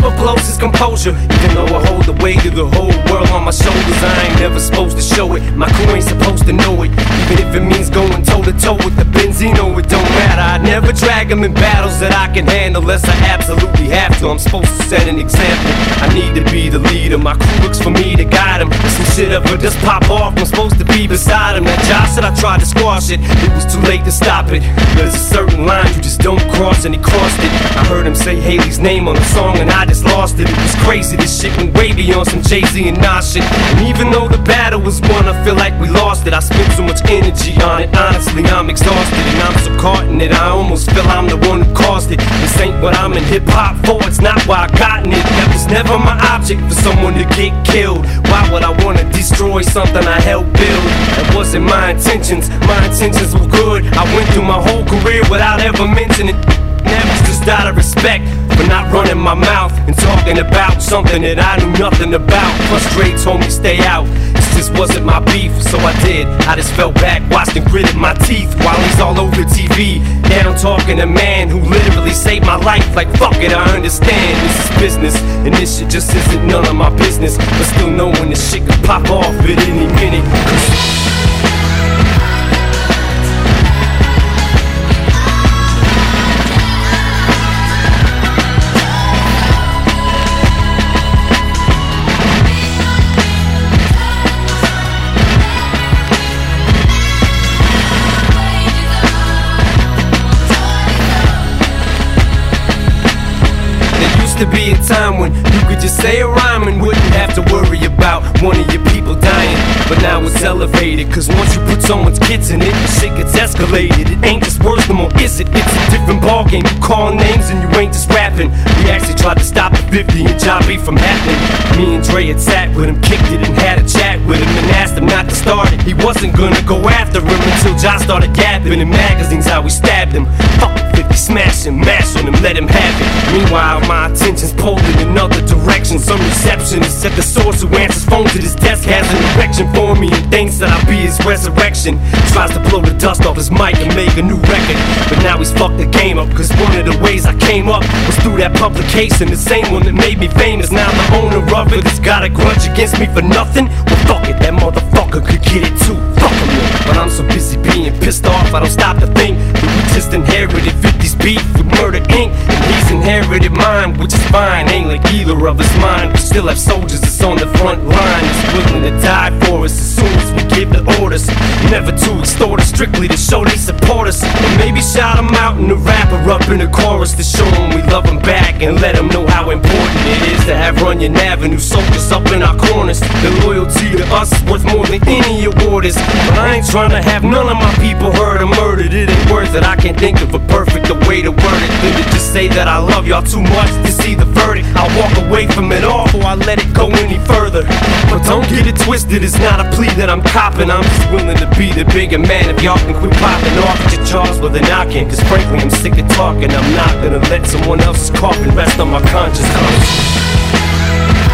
what blows his composure. Even though I hold the weight of the whole world on my shoulders, I ain't never supposed to show it. My crew ain't supposed to know it. Even if it means going toe to toe with the Benzino, it don't matter. I never drag him in battles that I can handle unless I absolutely have to. I'm supposed to set an example. I need to be the leader. My crew looks for me to guide him. If some shit ever just pop off, I'm supposed to be beside him. That Josh said I tried to squash it. It was too late to stop it. There's a certain line you just don't cross, and he crossed it. I heard him say Haley's name on the song and I just lost it. It was crazy. This shit went way beyond some Jay-Z and Nas shit. And even though the battle was won, I feel like we lost it. I spent so much energy on it. Honestly, I'm exhausted and I'm so caught in it. I almost feel I'm the one who caused it. This ain't what I'm in hip-hop for. It's not why I gotten it. That was never my object, for someone to get killed. Why would I wanna destroy something I helped build? That wasn't my intentions. My intentions were good. I went through my whole career without ever mentioning it. That was just out of respect for not running my mouth and talking about something that I knew nothing about. Plus Dre told me stay out. This just wasn't my beef, so I did. I just fell back, watched and gritted my teeth while he's all over TV. Down talking to a man who literally saved my life. Like fuck it, I understand this is business, and this shit just isn't none of my business. But still knowing this shit could pop off at any minute. To be a time when you could just say a rhyme and wouldn't have to worry about one of your people dying. But now it's elevated, cause once you put someone's kids in it, shit gets escalated. It ain't just words no more, is it? It's a different ballgame. You call names and you ain't just rapping. We actually tried to stop the 50 and John B from happening. Me and Dre had sat with him, kicked it and had a chat with him and asked him not to start it. He wasn't gonna go after him until John started gapping in magazines how we stabbed him. Fuck 50, smash him, mash on him, let him have it. Meanwhile, my attention's pulled in another direction. Some receptionist at the source who answers phone to this desk has an erection for me and thinks that I'll be his resurrection. Tries to blow the dust off his mic and make a new record, but now he's fucked the game up, cause one of the ways I came up was through that publication. The same one that made me famous, now the owner of it has got a grudge against me for nothing. Well fuck it, that motherfucker could get it too. Fuck him, but I'm so busy being pissed off I don't stop to think that we just inherited 50's beef with Murder Inc. And he's inherited mine, which is fine. Ain't like either of us mine. We still have soldiers that's on the front line, that's willing to die for us as soon as we give the orders. Never to extort us, strictly to show they support us. And maybe shout them out in the rapper up in the chorus to show them we love them back and let them know how important it is to have Runyon Avenue soldiers up in our corners. The loyalty to us is worth more than any award is. But I ain't trying to have none of my people hurt or murdered. It ain't worth it. I can't think of a perfect way to word it than to just say that I love y'all too much to see the verdict. I'll walk away from it all before I let it go any further. But don't get it twisted, it's not a plea that I'm copping. I'm just willing to be the bigger man if y'all can quit popping off at your jaws with a knocking. Cause frankly I'm sick of talking. I'm not gonna let someone else's coffin rest on my conscience.